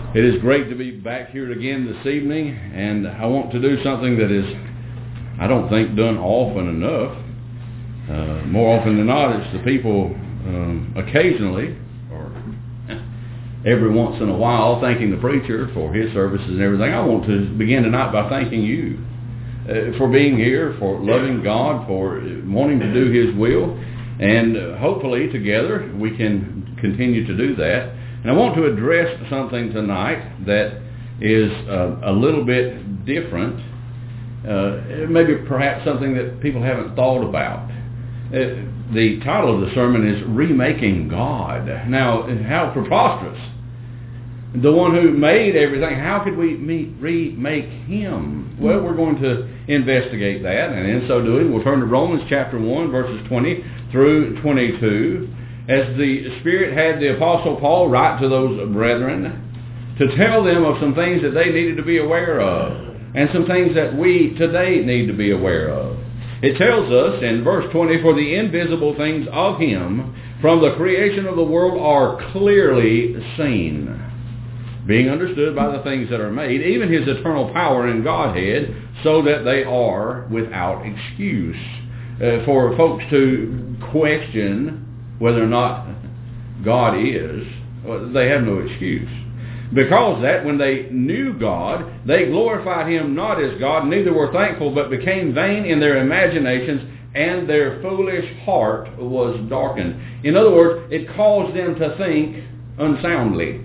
It is great to be back here again this evening, and I want to do something that is, I don't think, done often enough. More often than not, it's the people occasionally, or every once in a while, thanking the preacher for his services and everything. I want to begin tonight by thanking you for being here, for loving God, for wanting to do His will, and hopefully together we can continue to do that. And I want to address something tonight that is a little bit different, maybe perhaps something that people haven't thought about. The title of the sermon is Remaking God. Now, how preposterous. The one who made everything, how could we remake Him? Well, we're going to investigate that, and in so doing, we'll turn to Romans chapter 1, verses 20 through 22. As the Spirit had the Apostle Paul write to those brethren to tell them of some things that they needed to be aware of, and some things that we today need to be aware of. It tells us in verse 20, "For the invisible things of Him from the creation of the world are clearly seen, being understood by the things that are made, even His eternal power and Godhead, so that they are without excuse." For folks to question whether or not God is, they have no excuse. Because that when they knew God, they glorified Him not as God, neither were thankful, but became vain in their imaginations, and their foolish heart was darkened. In other words, it caused them to think unsoundly.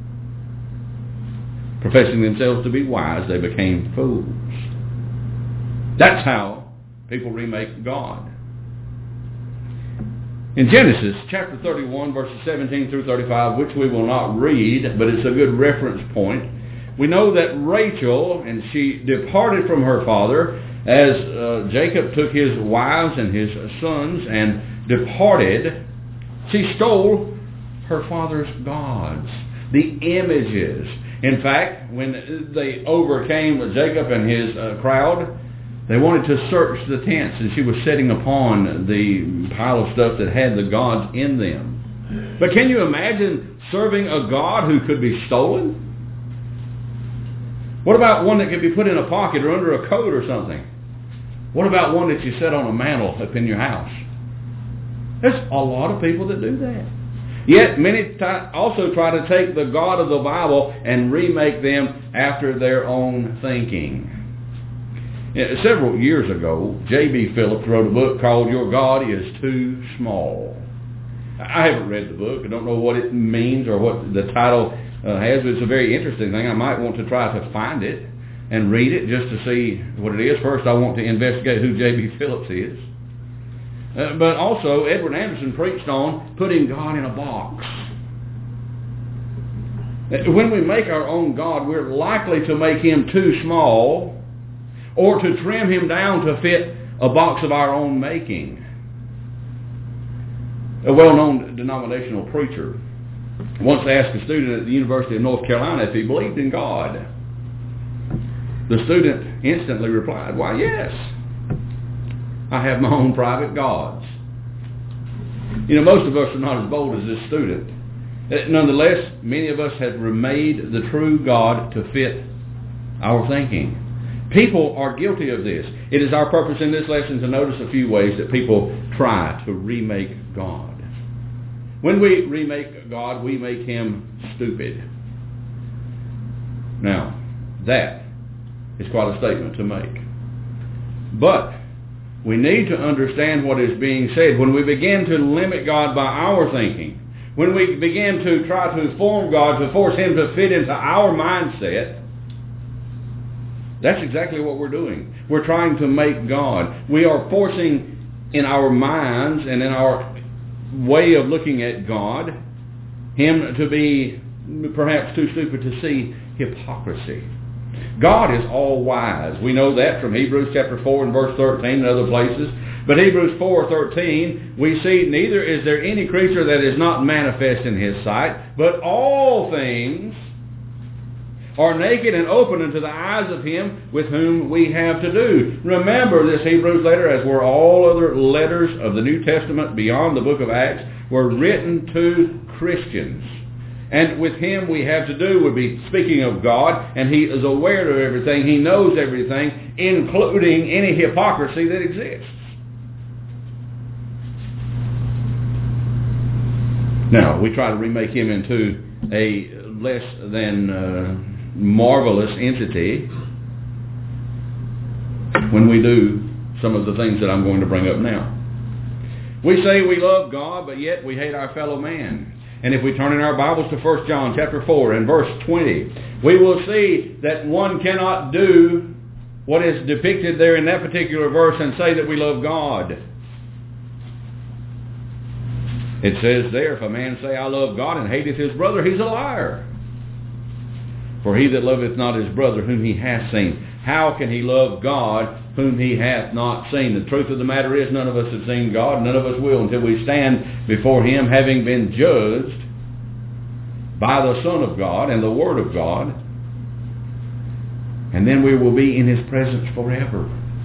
Professing themselves to be wise, they became fools. That's how people remake God. In Genesis chapter 31, verses 17 through 35, which we will not read, but it's a good reference point, we know that Rachel, and she departed from her father, as Jacob took his wives and his sons and departed, she stole her father's gods, the images. In fact, when they overcame Jacob and his crowd, they wanted to search the tents, and she was sitting upon the pile of stuff that had the gods in them. But can you imagine serving a God who could be stolen? What about one that could be put in a pocket or under a coat or something? What about one that you set on a mantle up in your house? There's a lot of people that do that. Yet many also try to take the God of the Bible and remake them after their own thinking. Several years ago, J.B. Phillips wrote a book called Your God is Too Small. I haven't read the book. I don't know what it means or what the title has, but it's a very interesting thing. I might want to try to find it and read it just to see what it is. First, I want to investigate who J.B. Phillips is. But also, Edward Anderson preached on putting God in a box. When we make our own God, we're likely to make Him too small, or to trim Him down to fit a box of our own making. A well-known denominational preacher once asked a student at the University of North Carolina if he believed in God. The student instantly replied, "Why, yes. I have my own private gods." You know, most of us are not as bold as this student. Nonetheless, many of us have remade the true God to fit our thinking. People are guilty of this. It is our purpose in this lesson to notice a few ways that people try to remake God. When we remake God, we make Him stupid. Now, that is quite a statement to make. But we need to understand what is being said. When we begin to limit God by our thinking, when we begin to try to form God, to force Him to fit into our mindset, that's exactly what we're doing. We're trying to make God. We are forcing in our minds and in our way of looking at God, Him to be perhaps too stupid to see hypocrisy. God is all wise. We know that from Hebrews chapter 4 and verse 13 and other places. But Hebrews 4:13, we see, "Neither is there any creature that is not manifest in His sight, but all things are naked and open unto the eyes of Him with whom we have to do." Remember, this Hebrews letter, as were all other letters of the New Testament beyond the book of Acts, were written to Christians. And with him we have to do would be speaking of God, and he is aware of everything. He knows everything, including any hypocrisy that exists. Now, we try to remake him into a less than marvelous entity when we do some of the things that I'm going to bring up now. We say we love God, but yet we hate our fellow man. And if we turn in our Bibles to 1 John chapter 4 and verse 20, we will see that one cannot do what is depicted there in that particular verse and say that we love God. It says there, if a man say, I love God, and hateth his brother, he's a liar. For he that loveth not his brother whom he hath seen, how can he love God whom he hath not seen? The truth of the matter is, none of us have seen God. None of us will until we stand before him, having been judged by the Son of God and the Word of God. And then we will be in his presence forever.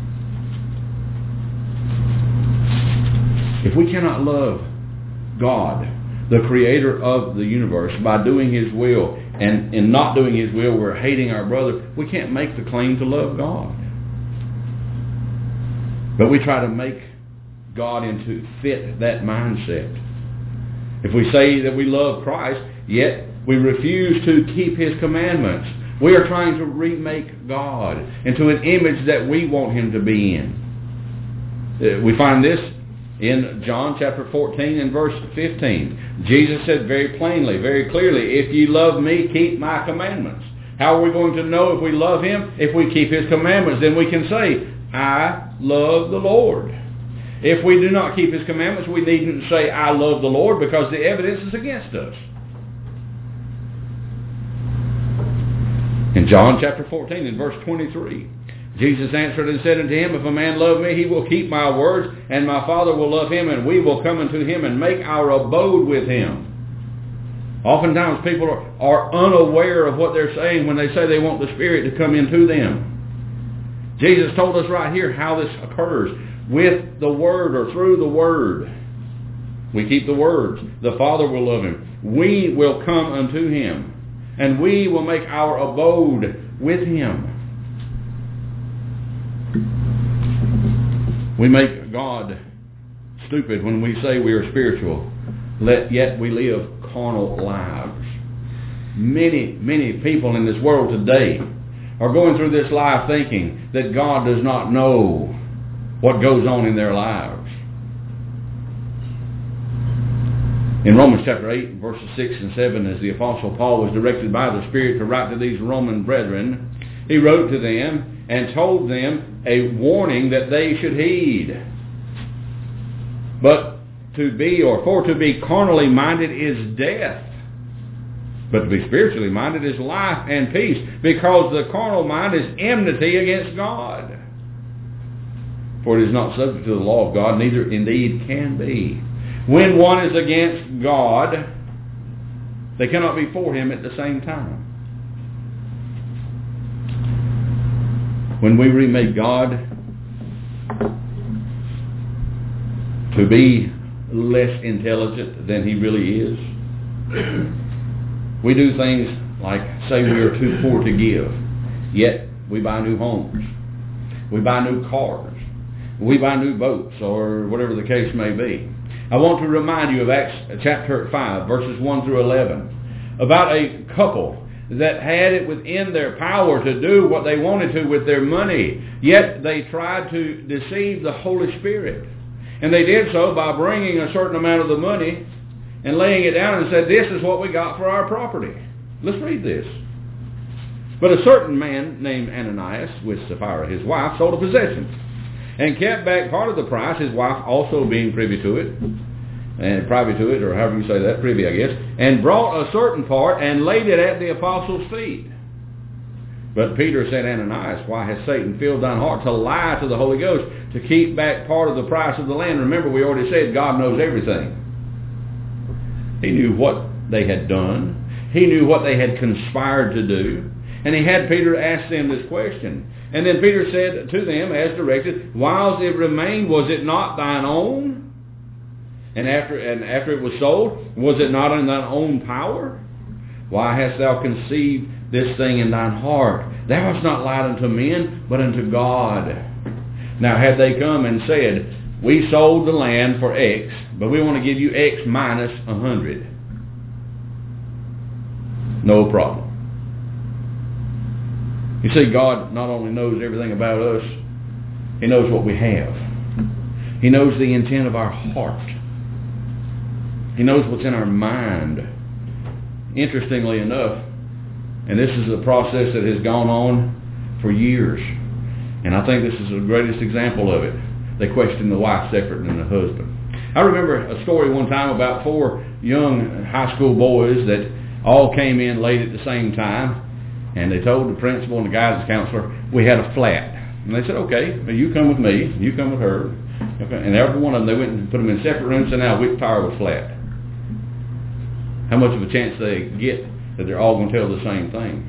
If we cannot love God, the creator of the universe, by doing his will, and in not doing his will we're hating our brother, we can't make the claim to love God. But we try to make God into fit that mindset. If we say that we love Christ, yet we refuse to keep his commandments, we are trying to remake God into an image that we want him to be in. We find this in John chapter 14 and verse 15. Jesus said very plainly, very clearly, if ye love me, keep my commandments. How are we going to know if we love him? If we keep his commandments, then we can say, I love the Lord. If we do not keep his commandments, we needn't say, I love the Lord, because the evidence is against us. In John chapter 14 and verse 23, Jesus answered and said unto him, if a man love me, he will keep my words, and my Father will love him, and we will come unto him and make our abode with him. Oftentimes people are unaware of what they're saying when they say they want the Spirit to come into them. Jesus told us right here how this occurs, with the Word or through the Word. We keep the words. The Father will love him. We will come unto him, and we will make our abode with him. We make God stupid when we say we are spiritual, yet we live carnal lives. Many people in this world today are going through this life thinking that God does not know what goes on in their lives. In Romans chapter 8, verses 6 and 7, as the Apostle Paul was directed by the Spirit to write to these Roman brethren, he wrote to them and told them a warning that they should heed. But for to be carnally minded is death, but to be spiritually minded is life and peace, because the carnal mind is enmity against God. For it is not subject to the law of God, neither indeed can be. When one is against God, they cannot be for him at the same time. When we remake God to be less intelligent than he really is, we do things like say we are too poor to give, yet we buy new homes, we buy new cars, we buy new boats, or whatever the case may be. I want to remind you of Acts chapter 5, verses 1 through 11, about a couple that had it within their power to do what they wanted to with their money, yet they tried to deceive the Holy Spirit. And they did so by bringing a certain amount of the money and laying it down and said, this is what we got for our property. Let's read this. But a certain man named Ananias, with Sapphira his wife, sold a possession, and kept back part of the price, his wife also being privy to it, or however you say that, privy I guess, and brought a certain part and laid it at the apostles' feet. But Peter said, Ananias, why has Satan filled thine heart to lie to the Holy Ghost, to keep back part of the price of the land? Remember, we already said God knows everything. He knew what they had done. He knew what they had conspired to do. And he had Peter ask them this question. And then Peter said to them, as directed, whilst it remained, was it not thine own? And after it was sold, was it not in thine own power? Why hast thou conceived this thing in thine heart? Thou hast not lied unto men, but unto God. Now had they come and said, we sold the land for X, but we want to give you X minus 100. No problem. You see, God not only knows everything about us, He knows what we have. He knows the intent of our heart. He knows what's in our mind. Interestingly enough, and this is a process that has gone on for years, and I think this is the greatest example of it. They question the wife separate than the husband. I remember a story one time about 4 young high school boys that all came in late at the same time, and they told the principal and the guidance counselor, we had a flat. And they said, okay, well, you come with me, you come with her. Okay. And every one of them, they went and put them in separate rooms and said, now which tire was flat? How much of a chance they get that they're all going to tell the same thing?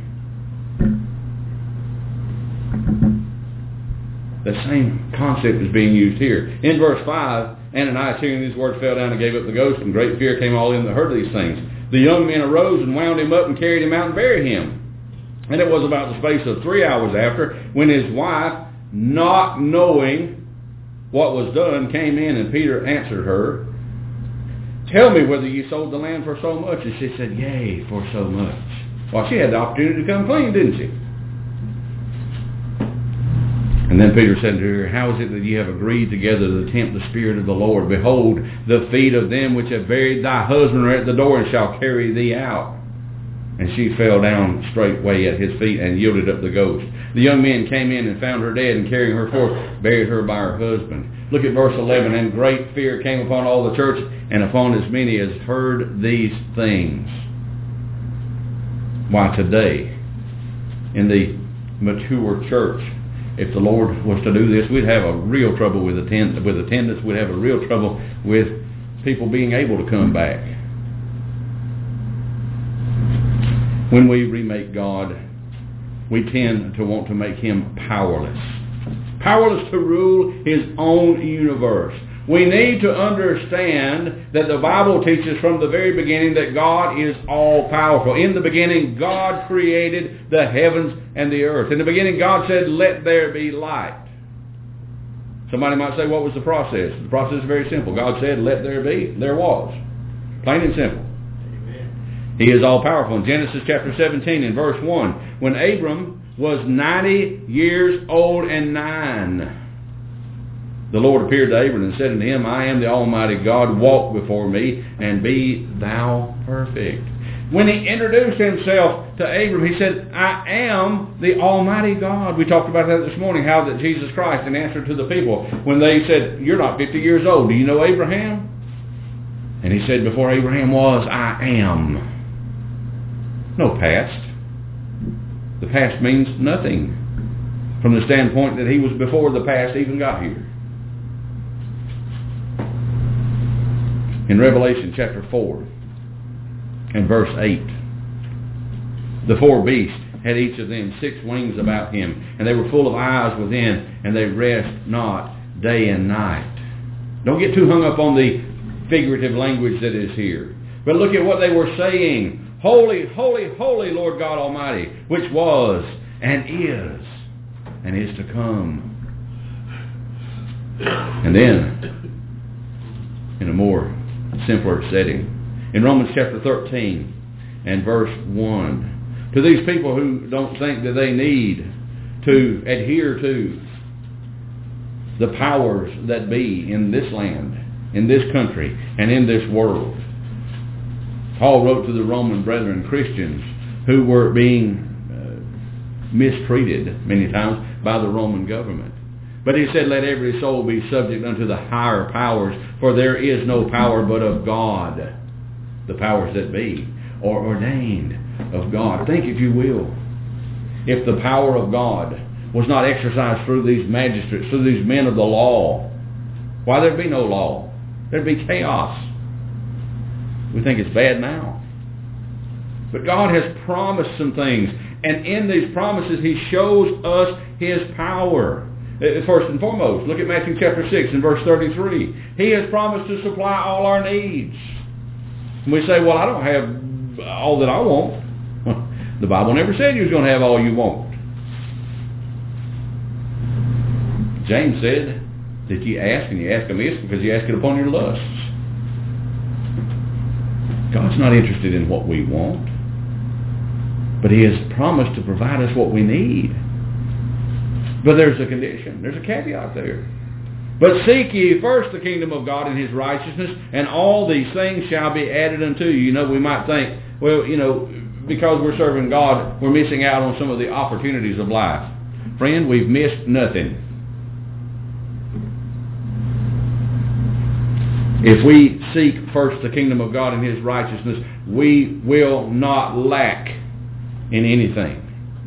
The same concept is being used here. In verse 5, Ananias, hearing these words, fell down and gave up the ghost, and great fear came all in that heard these things. The young men arose and wound him up and carried him out and buried him. And it was about the space of 3 hours after, when his wife, not knowing what was done, came in, and Peter answered her, tell me whether you sold the land for so much. And she said, yea, for so much. Well, she had the opportunity to come clean, didn't she? And then Peter said to her, how is it that ye have agreed together to tempt the Spirit of the Lord? Behold, the feet of them which have buried thy husband are at the door, and shall carry thee out. And she fell down straightway at his feet and yielded up the ghost. The young men came in and found her dead, and carrying her forth, buried her by her husband. Look at verse 11. And great fear came upon all the church, and upon as many as heard these things. Why, today, in the mature church, if the Lord was to do this, we'd have a real trouble with attendance. We'd have a real trouble with people being able to come back. When we remake God, we tend to want to make Him powerless. Powerless to rule His own universe. We need to understand that the Bible teaches from the very beginning that God is all-powerful. In the beginning, God created the heavens and the earth. In the beginning, God said, let there be light. Somebody might say, what was the process? The process is very simple. God said, let there be. There was. Plain and simple. Amen. He is all-powerful. In Genesis chapter 17 in verse 1, when Abram was 90 years old and 9, the Lord appeared to Abram and said unto him, I am the Almighty God, walk before me, and be thou perfect. When He introduced Himself to Abram, He said, I am the Almighty God. We talked about that this morning, how that Jesus Christ, in answer to the people, when they said, you're not 50 years old, do you know Abraham? And He said, before Abraham was, I am. No past. The past means nothing from the standpoint that He was before the past even got here. In Revelation chapter 4 and verse 8, the 4 beasts had each of them 6 wings about him, and they were full of eyes within, and they rest not day and night. Don't get too hung up on the figurative language that is here. But look at what they were saying. Holy, holy, holy Lord God Almighty, which was and is to come. And then, in a more simpler setting, in Romans chapter 13 and verse 1, to these people who don't think that they need to adhere to the powers that be in this land, in this country, and in this world, Paul wrote to the Roman brethren, Christians, who were being mistreated many times by the Roman government. But he said, let every soul be subject unto the higher powers, for there is no power but of God. The powers that be, or ordained of God. Think, if you will, if the power of God was not exercised through these magistrates, through these men of the law, why, there'd be no law. There'd be chaos. We think it's bad now. But God has promised some things, and in these promises He shows us His power. First and foremost, look at Matthew chapter 6 and verse 33. He has promised to supply all our needs. And we say, well, I don't have all that I want. The Bible never said you was going to have all you want. James said that you ask, and you ask amiss because you ask it upon your lusts. God's not interested in what we want, but He has promised to provide us what we need. But there's a condition. There's a caveat there. But seek ye first the kingdom of God and His righteousness, and all these things shall be added unto you. You know, we might think, well, you know, because we're serving God, we're missing out on some of the opportunities of life. Friend, we've missed nothing. If we seek first the kingdom of God and His righteousness, we will not lack in anything.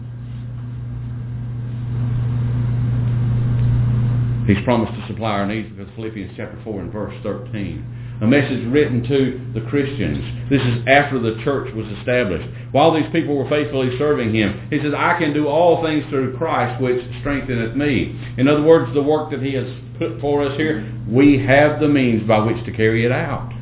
He's promised to supply our needs because Philippians chapter 4 and verse 13. A message written to the Christians. This is after the church was established. While these people were faithfully serving Him, He says, I can do all things through Christ which strengtheneth me. In other words, the work that He has put for us here, we have the means by which to carry it out.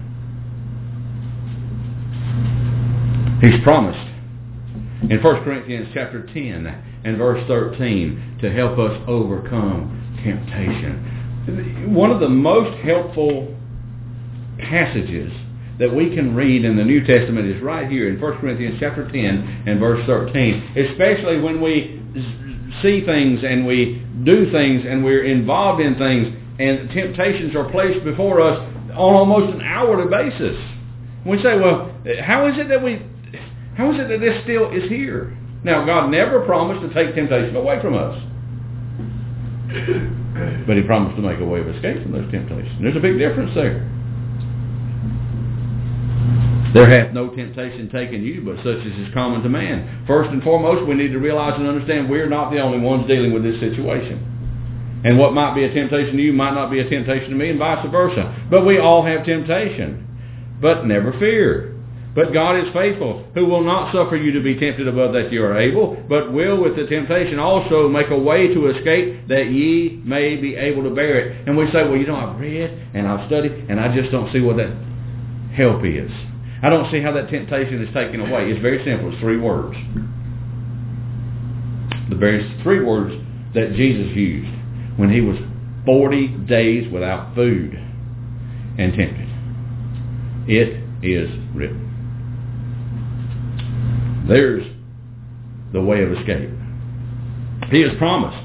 He's promised in 1 Corinthians chapter 10 and verse 13 to help us overcome temptation. One of the most helpful passages that we can read in the New Testament is right here in 1 Corinthians chapter 10 and verse 13. Especially when we see things and we do things and we're involved in things and temptations are placed before us on almost an hourly basis. We say, well, how is it that this still is here? Now, God never promised to take temptation away from us. But He promised to make a way of escape from those temptations. There's a big difference there. There hath no temptation taken you, but such as is common to man. First and foremost, we need to realize and understand we're not the only ones dealing with this situation. And what might be a temptation to you might not be a temptation to me, and vice versa. But we all have temptation. But never fear. But God is faithful, who will not suffer you to be tempted above that you are able, but will with the temptation also make a way to escape, that ye may be able to bear it. And we say, well, you know, I've read and I've studied, and I just don't see what that help is. I don't see how that temptation is taken away. It's very simple. It's 3 words. The very 3 words that Jesus used when He was 40 days without food and tempted. It is written. There's the way of escape. He has promised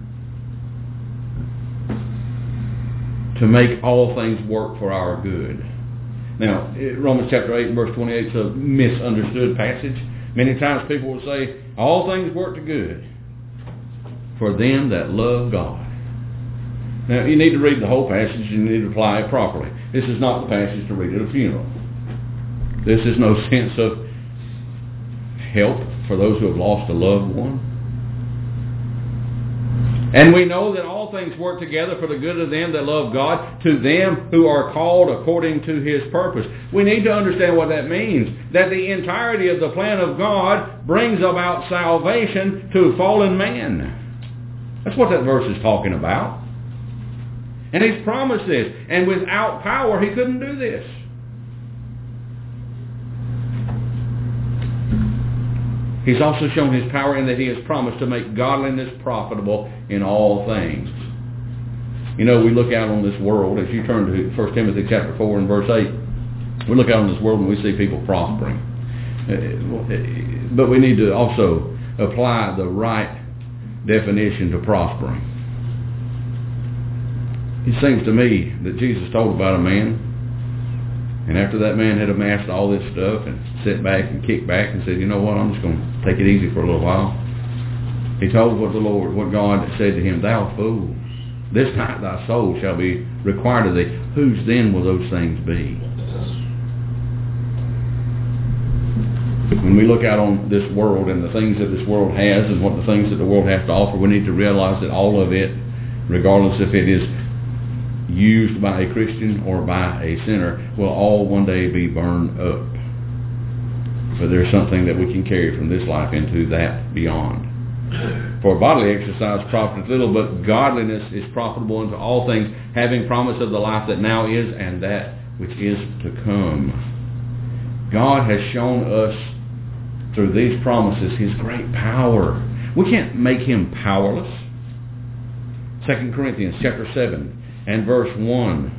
to make all things work for our good. Now, Romans chapter 8 and verse 28 is a misunderstood passage. Many times people will say, all things work to good for them that love God. Now, you need to read the whole passage and you need to apply it properly. This is not the passage to read at a funeral. This is no sense of help for those who have lost a loved one. And we know that all things work together for the good of them that love God, to them who are called according to His purpose. We need to understand what that means. That the entirety of the plan of God brings about salvation to fallen man. That's what that verse is talking about. And He's promised this. And without power, He couldn't do this. He's also shown His power in that He has promised to make godliness profitable in all things. You know, we look out on this world, as you turn to 1 Timothy chapter 4 and verse 8, we look out on this world and we see people prospering. But we need to also apply the right definition to prospering. It seems to me that Jesus told about a man, and after that man had amassed all this stuff and sat back and kicked back and said, you know what, I'm just going to take it easy for a little while. He told what God said to him, thou fool, this night thy soul shall be required of thee. Whose then will those things be? When we look out on this world and the things that this world has and what the things that the world has to offer, we need to realize that all of it, regardless if it is used by a Christian or by a sinner, will all one day be burned up. But there's something that we can carry from this life into that beyond. For bodily exercise profiteth little, but godliness is profitable unto all things, having promise of the life that now is and that which is to come. God has shown us through these promises His great power. We can't make Him powerless. 2 Corinthians chapter 7 and verse 1.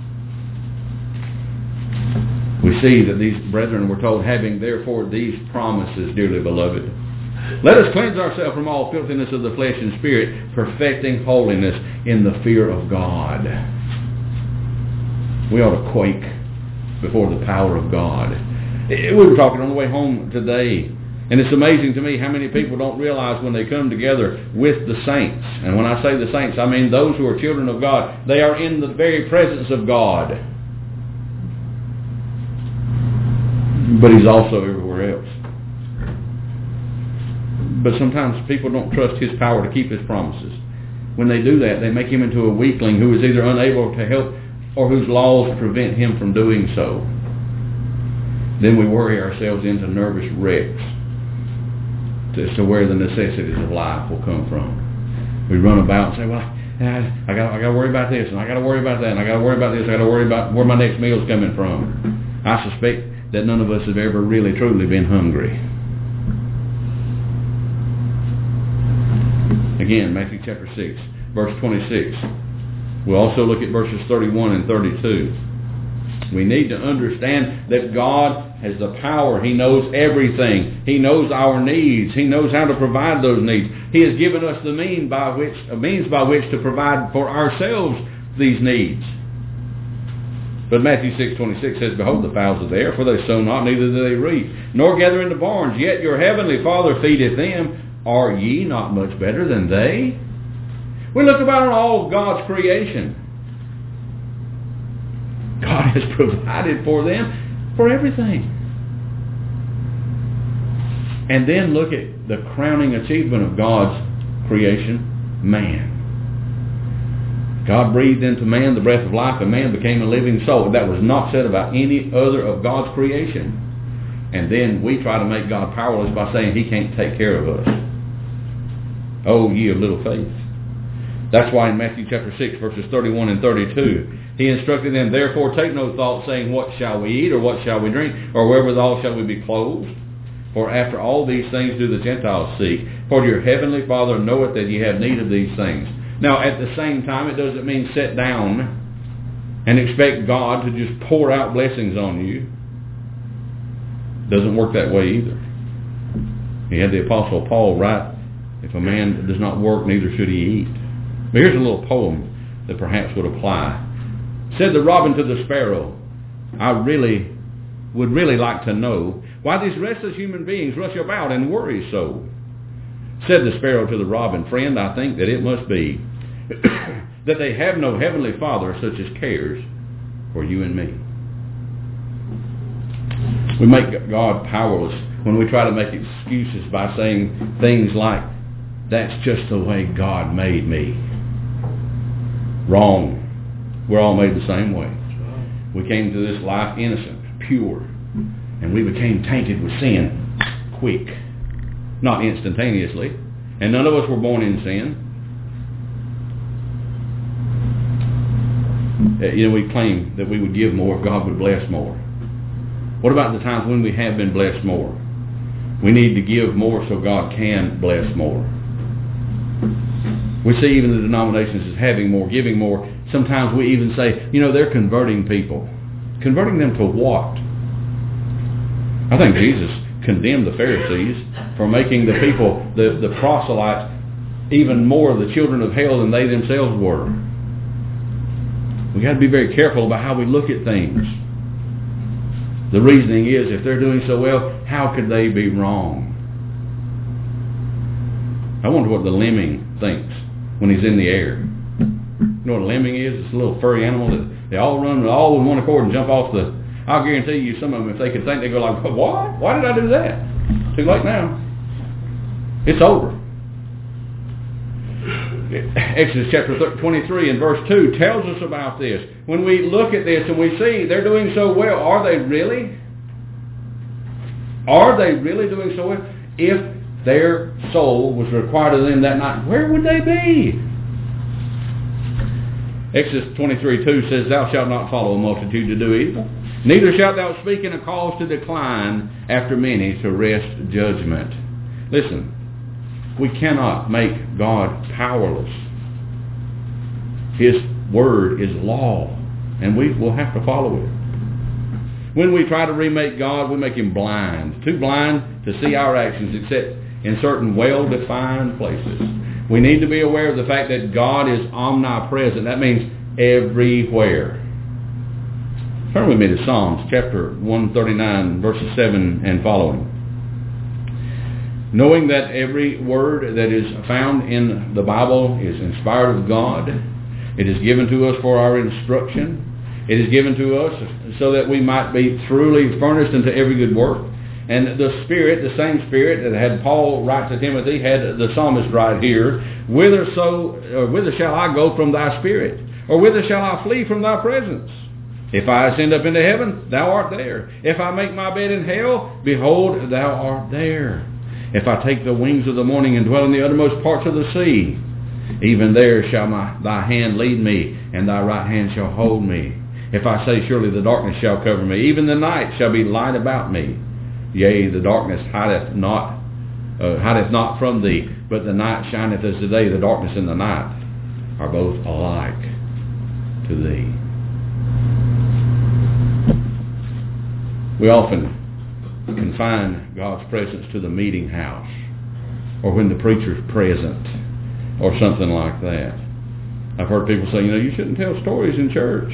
We see that these brethren were told, having therefore these promises, dearly beloved, let us cleanse ourselves from all filthiness of the flesh and spirit, perfecting holiness in the fear of God. We ought to quake before the power of God. We were talking on the way home today, and it's amazing to me how many people don't realize when they come together with the saints. And when I say the saints, I mean those who are children of God. They are in the very presence of God. But He's also everywhere else. But sometimes people don't trust His power to keep His promises. When they do that, they make Him into a weakling who is either unable to help or whose laws prevent Him from doing so. Then we worry ourselves into nervous wrecks as to where the necessities of life will come from. We run about and say, well, I got to worry about this, and I got to worry about that, and I got to worry about this, I got to worry about where my next meal is coming from. I suspect that none of us have ever really truly been hungry. Again, Matthew chapter 6, verse 26. We'll also look at verses 31 and 32. We need to understand that God has the power. He knows everything. He knows our needs. He knows how to provide those needs. He has given us the means by which to provide for ourselves these needs. But Matthew 6:26 says, behold, the fowls of the air, for they sow not, neither do they reap, nor gather into barns, yet your heavenly Father feedeth them. Are ye not much better than they? We look about on all of God's creation. God has provided for them for everything. And then look at the crowning achievement of God's creation, man. God breathed into man the breath of life, and man became a living soul. That was not said about any other of God's creation. And then we try to make God powerless by saying He can't take care of us. Oh, ye of little faith. That's why in Matthew chapter 6, verses 31 and 32, He instructed them, therefore take no thought, saying, what shall we eat, or what shall we drink, or wherewithal shall we be clothed? For after all these things do the Gentiles seek. For your heavenly Father knoweth that ye have need of these things. Now, at the same time, it doesn't mean sit down and expect God to just pour out blessings on you. It doesn't work that way either. He had the Apostle Paul write, if a man does not work, neither should he eat. But here's a little poem that perhaps would apply. Said the robin to the sparrow, I would really like to know why these restless human beings rush about and worry so. Said the sparrow to the robin, friend, I think that it must be that they have no heavenly Father such as cares for you and me. We make God powerless when we try to make excuses by saying things like, that's just the way God made me. Wrong. We're all made the same way. We came to this life innocent, pure, and we became tainted with sin quick, not instantaneously. And none of us were born in sin. We claim that we would give more if God would bless more. What about the times when we have been blessed more? We need to give more so God can bless more. We see even the denominations as having more, giving more. Sometimes we even say, they're converting people. Converting them to what? I think Jesus condemned the Pharisees for making the people, the proselytes, even more the children of hell than they themselves were. We got to be very careful about how we look at things. The reasoning is, if they're doing so well, how could they be wrong? I wonder what the lemming thinks when he's in the air. You know what a lemming is? It's a little furry animal that they all run all in one accord and jump off the... I'll guarantee you some of them, if they could think, they go like, what? Why did I do that? Too late now. It's over. Exodus chapter 23 and verse 2 tells us about this. When we look at this and we see they're doing so well, are they really? Are they really doing so well? If their soul was required of them that night, where would they be? Exodus 23:2 says, thou shalt not follow a multitude to do evil, Neither shalt thou speak in a cause to decline after many to wrest judgment. Listen, we cannot make God powerless. His word is law, and we will have to follow it. When we try to remake God, we make him blind, too blind to see our actions except in certain well-defined places. We need to be aware of the fact that God is omnipresent. That means everywhere. Turn with me to Psalms chapter 139, verses 7 and following. Knowing that every word that is found in the Bible is inspired of God, it is given to us for our instruction. It is given to us so that we might be truly furnished unto every good work. And the Spirit, the same Spirit that had Paul write to Timothy, had the psalmist right here, whither shall I go from thy Spirit? Or whither shall I flee from thy presence? If I ascend up into heaven, thou art there. If I make my bed in hell, behold, thou art there. If I take the wings of the morning and dwell in the uttermost parts of the sea, even there shall thy hand lead me, and thy right hand shall hold me. If I say, surely the darkness shall cover me, even the night shall be light about me. Yea, the darkness hideth not from thee, but the night shineth as the day. The darkness and the night are both alike to thee. We often confine God's presence to the meeting house, or when the preacher's present, or something like that. I've heard people say, you shouldn't tell stories in church.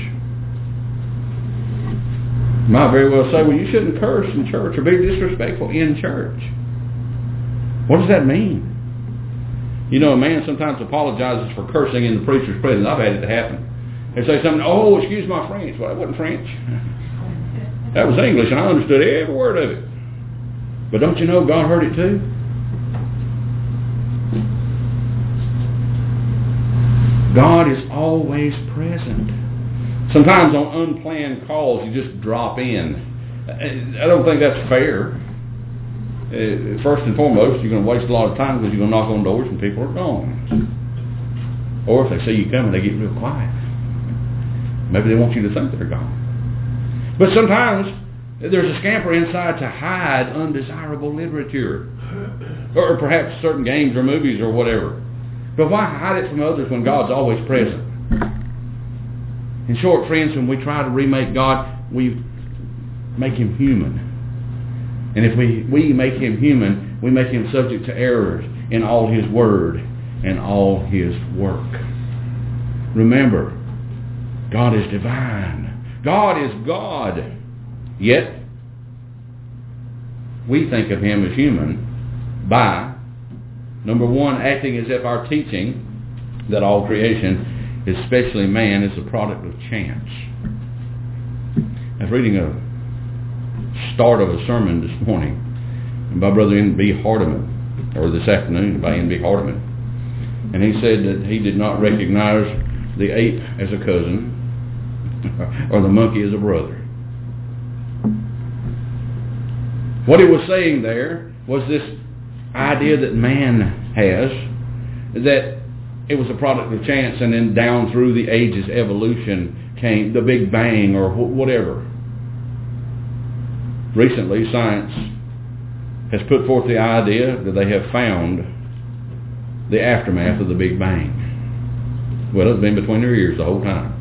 You might very well say, well, you shouldn't curse in church or be disrespectful in church. What does that mean? A man sometimes apologizes for cursing in the preacher's presence. I've had it happen. They say something, oh, excuse my French. Well, that wasn't French. That was English, and I understood every word of it. But don't you know God heard it too? God is always present. Sometimes on unplanned calls, you just drop in. I don't think that's fair. First and foremost, you're going to waste a lot of time because you're going to knock on doors and people are gone. Or if they see you coming, they get real quiet. Maybe they want you to think they're gone. But sometimes there's a scamper inside to hide undesirable literature. Or perhaps certain games or movies or whatever. But why hide it from others when God's always present? In short, friends, when we try to remake God, we make him human. And if we make him human, we make him subject to errors in all his word and all his work. Remember, God is divine. God is God. Yet, we think of him as human by, number one, acting as if our teaching that all creation, especially man, is a product of chance. I was reading a start of a sermon this morning by Brother N.B. Hardeman, or this afternoon by N.B. Hardeman. And he said that he did not recognize the ape as a cousin or the monkey as a brother. What he was saying there was this idea that man has, that it was a product of chance, and then down through the ages, evolution came, the Big Bang or whatever. Recently, science has put forth the idea that they have found the aftermath of the Big Bang. Well, it's been between their ears the whole time.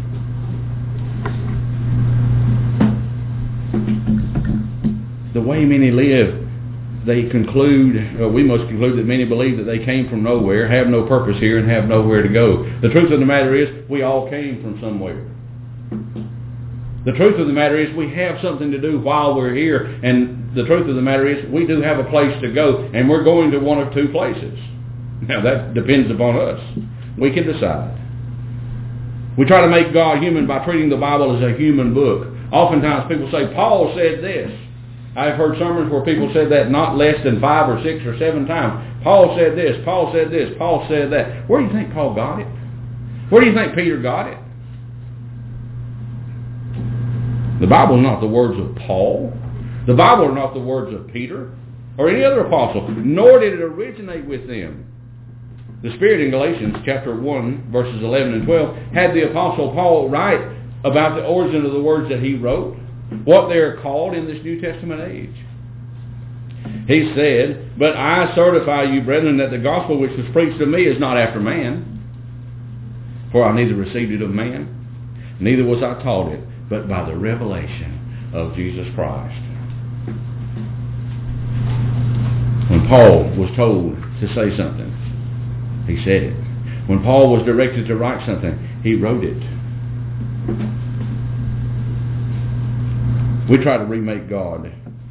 The way many live, we must conclude that many believe that they came from nowhere, have no purpose here, and have nowhere to go. The truth of the matter is, we all came from somewhere. The truth of the matter is, we have something to do while we're here, and the truth of the matter is, we do have a place to go, and we're going to one of two places. Now, that depends upon us. We can decide. We try to make God human by treating the Bible as a human book. Oftentimes people say, Paul said this. I've heard sermons where people said that not less than 5 or 6 or 7 times. Paul said this, Paul said this, Paul said that. Where do you think Paul got it? Where do you think Peter got it? The Bible is not the words of Paul. The Bible are not the words of Peter or any other apostle, nor did it originate with them. The Spirit in Galatians chapter 1, verses 11 and 12, had the apostle Paul write about the origin of the words that he wrote. what they're called in this New Testament age. He said, "But I certify you, brethren, that the gospel which was preached to me is not after man. For I neither received it of man, neither was I taught it, but by the revelation of Jesus Christ." When Paul was told to say something, he said it. When Paul was directed to write something, he wrote it. We try to remake God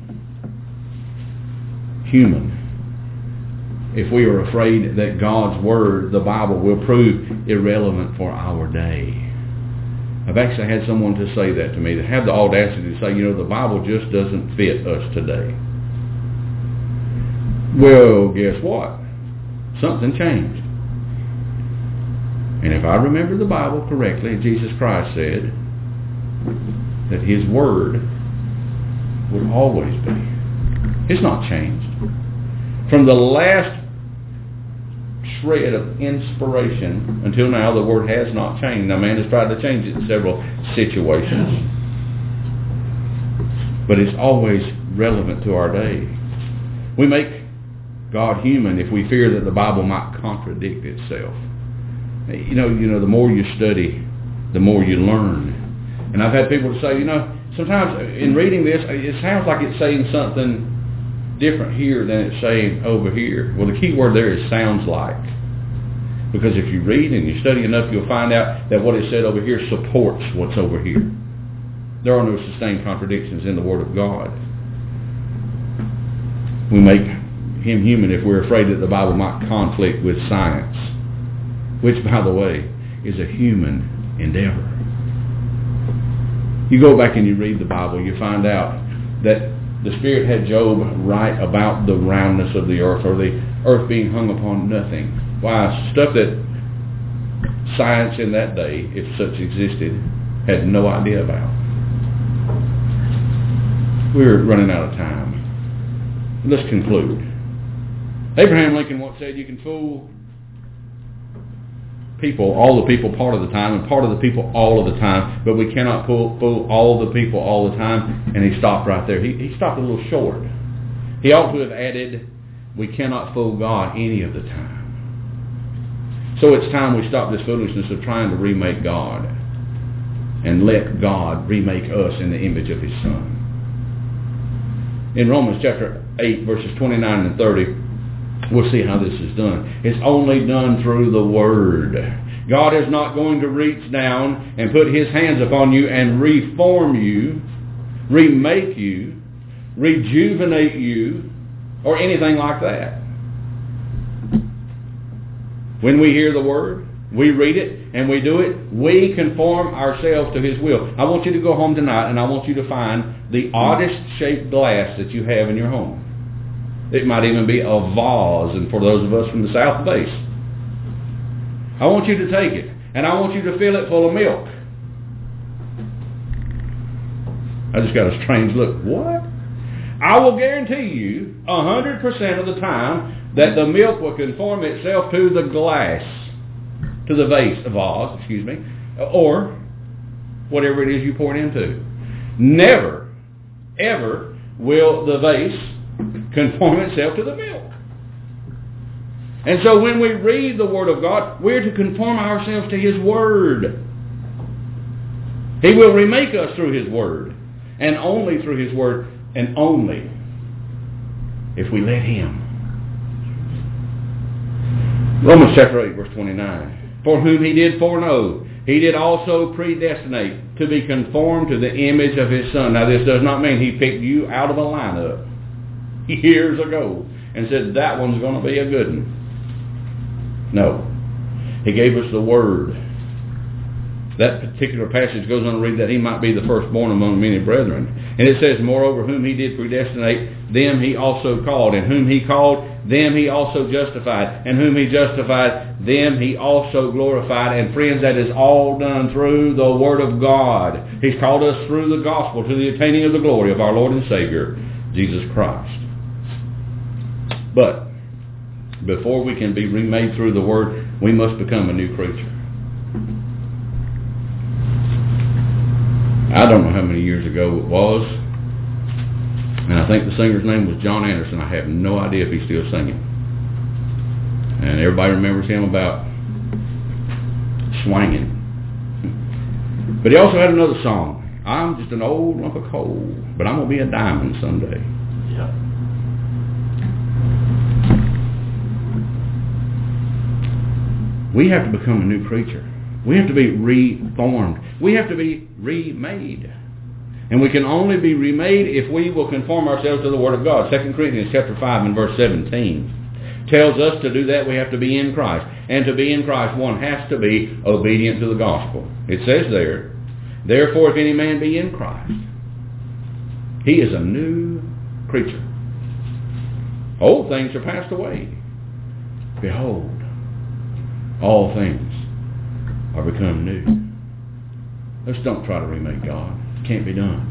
human if we are afraid that God's Word, the Bible, will prove irrelevant for our day. I've actually had someone to say that to me, to have the audacity to say, the Bible just doesn't fit us today. Well, guess what? Something changed. And if I remember the Bible correctly, Jesus Christ said that His Word would always be. It's not changed. From the last shred of inspiration until now, the Word has not changed. Now, man has tried to change it in several situations, but it's always relevant to our day. We make God human if we fear that the Bible might contradict itself. The more you study, the more you learn. And I've had people to say, sometimes in reading this, it sounds like it's saying something different here than it's saying over here. Well, the key word there is sounds like. Because if you read and you study enough, you'll find out that what is said over here supports what's over here. There are no sustained contradictions in the Word of God. We make Him human if we're afraid that the Bible might conflict with science, which, by the way, is a human endeavor. You go back and you read the Bible, you find out that the Spirit had Job write about the roundness of the earth, or the earth being hung upon nothing. Why, stuff that science in that day, if such existed, had no idea about. We're running out of time. Let's conclude. Abraham Lincoln once said, you can fool people, all the people part of the time, and part of the people all of the time, but we cannot fool all the people all the time. And he stopped right there. He stopped a little short. He ought to have added, we cannot fool God any of the time. So it's time we stop this foolishness of trying to remake God and let God remake us in the image of His Son. In Romans chapter 8, verses 29 and 30, we'll see how this is done. It's only done through the Word. God is not going to reach down and put His hands upon you and reform you, remake you, rejuvenate you, or anything like that. When we hear the Word, we read it, and we do it, we conform ourselves to His will. I want you to go home tonight, and I want you to find the oddest shaped glass that you have in your home. It might even be a vase, and for those of us from the South Base. I want you to take it, and I want you to fill it full of milk. I just got a strange look. What? I will guarantee you 100% of the time that the milk will conform itself to the glass, to the vase, or whatever it is you pour it into. Never, ever will the vase conform itself to the milk. And so when we read the Word of God, we're to conform ourselves to His Word. He will remake us through His Word, and only through His Word, and only if we let Him. Romans chapter 8, verse 29. For whom He did foreknow, He did also predestinate to be conformed to the image of His Son. Now this does not mean He picked you out of a lineup years ago and said that one's going to be a good one. No. He gave us the Word. That particular passage goes on to read that He might be the firstborn among many brethren. And it says, moreover, whom He did predestinate, them He also called. And whom He called, them He also justified. And whom He justified, them He also glorified. And friends, that is all done through the Word of God. He's called us through the gospel to the attaining of the glory of our Lord and Savior, Jesus Christ. But before we can be remade through the Word, we must become a new creature. I don't know how many years ago it was, and I think the singer's name was John Anderson. I have no idea if he's still singing. And everybody remembers him about swinging. But he also had another song. I'm just an old lump of coal, but I'm going to be a diamond someday. Yeah. We have to become a new creature. We have to be reformed. We have to be remade. And we can only be remade if we will conform ourselves to the Word of God. 2 Corinthians chapter 5 and verse 17 tells us to do that we have to be in Christ. And to be in Christ, one has to be obedient to the gospel. It says there, therefore if any man be in Christ, he is a new creature. Old things are passed away. Behold, all things are become new. Let's don't try to remake God. It can't be done.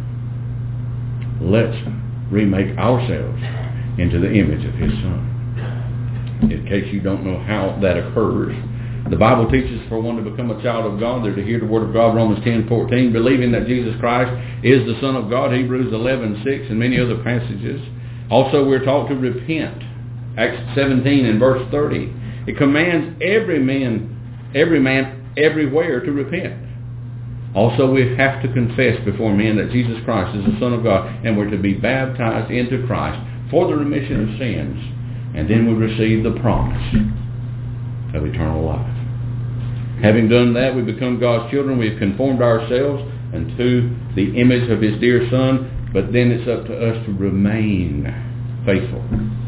Let's remake ourselves into the image of His Son. In case you don't know how that occurs, the Bible teaches for one to become a child of God, they're to hear the Word of God, Romans 10:14, believing that Jesus Christ is the Son of God, Hebrews 11:6, and many other passages. Also, we're taught to repent, Acts 17 and verse 30. It commands every man everywhere to repent. Also, we have to confess before men that Jesus Christ is the Son of God, and we're to be baptized into Christ for the remission of sins, and then we receive the promise of eternal life. Having done that, we become God's children. We've conformed ourselves unto the image of His dear Son, but then it's up to us to remain faithful.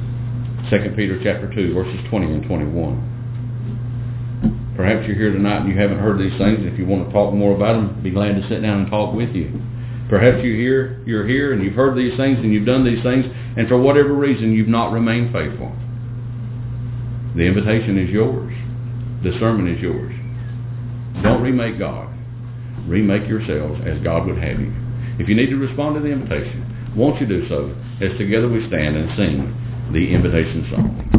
2 Peter chapter 2, verses 20 and 21. Perhaps you're here tonight and you haven't heard these things. If you want to talk more about them, I'd be glad to sit down and talk with you. Perhaps you're here and you've heard these things and you've done these things, and for whatever reason you've not remained faithful. The invitation is yours. The sermon is yours. Don't remake God. Remake yourselves as God would have you. If you need to respond to the invitation, won't you do so as together we stand and sing the invitation song.